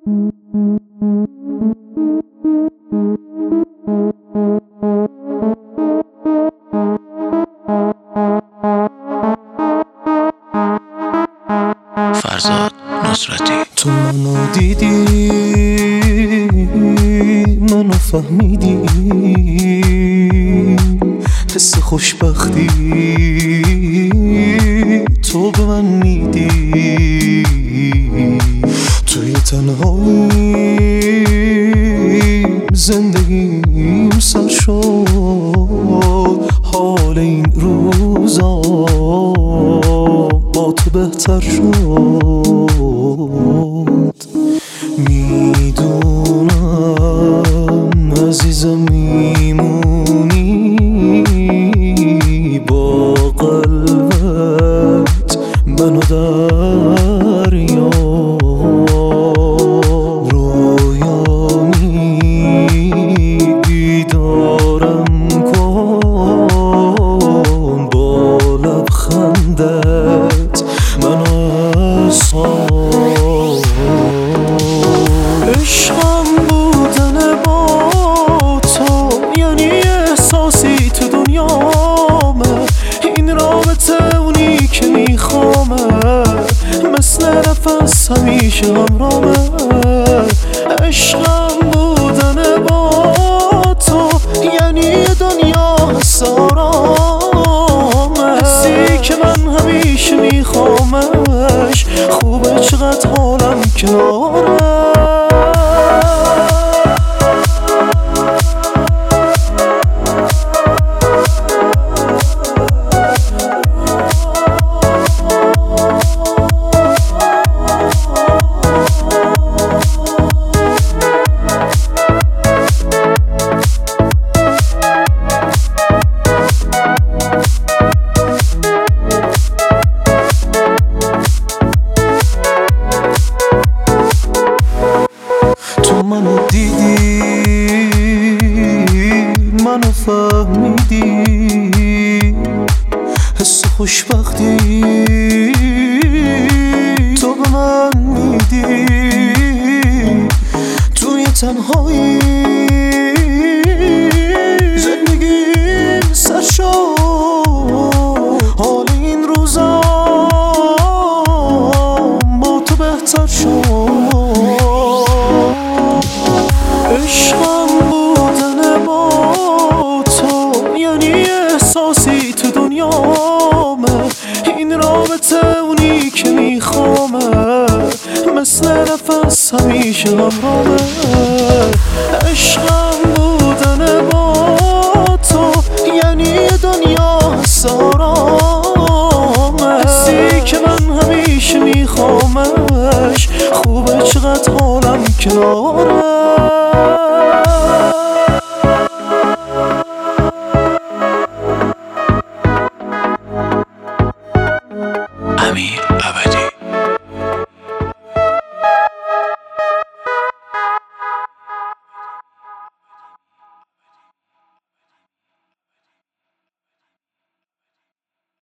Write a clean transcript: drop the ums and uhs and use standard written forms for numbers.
فرزاد نصرتی. تو منو دیدی، منو فهمیدی، حس خوشبختی تو به من میدی. توی تنهایی زندگیم سر شد، حال این روزا با تو بهتر شد. میدونم عزیزم میمونی با قلبت منو دریا. رویا بیدارم کن با لبخندت منو عشقم بودن با تو یعنی احساسی تو دنیامه. این رابطه اونی که میخوامه، مثل نفس همیشه همرامه. عشقم بودن با تو یعنی دنیا سارامه. حسی که من همیشه میخوامش، خوبه چقدر حالم کناره. منو دیدی، منو فهمیدی، حس خوشبختی تو به من میدی. توی تنهایی زندگیم سر شد، حال این روزا با تو بهتر شد. عشقم بودن با تو یعنی احساسی تو دنیامه. این رابطه اونی که میخوامه، مثل نفس همیشه همرامه. عشقم بودن با تو یعنی دنیا سارامه. حسی که من همیشه میخوامش، خوبه چقدر حالم کناره.